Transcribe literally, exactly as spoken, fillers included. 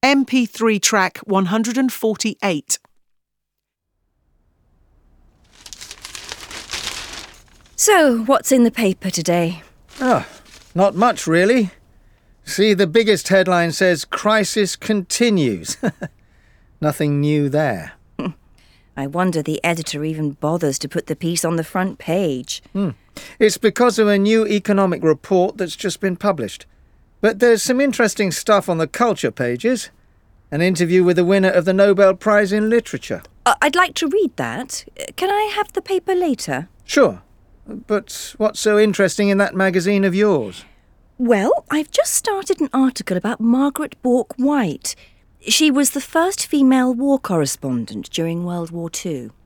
M P three track one hundred forty-eight. So, what's in the paper today? Oh, not much really. See, the biggest headline says, "Crisis continues." Nothing new there. I wonder the editor even bothers to put the piece on the front page. Hmm. It's because of a new economic report that's just been published. But there's some interesting stuff on the culture pages. An interview with the winner of the Nobel Prize in Literature. Uh, I'd like to read that. Can I have the paper later? Sure. But what's so interesting in that magazine of yours? Well, I've just started an article about Margaret Bourke White. She was the first female war correspondent during World War Two.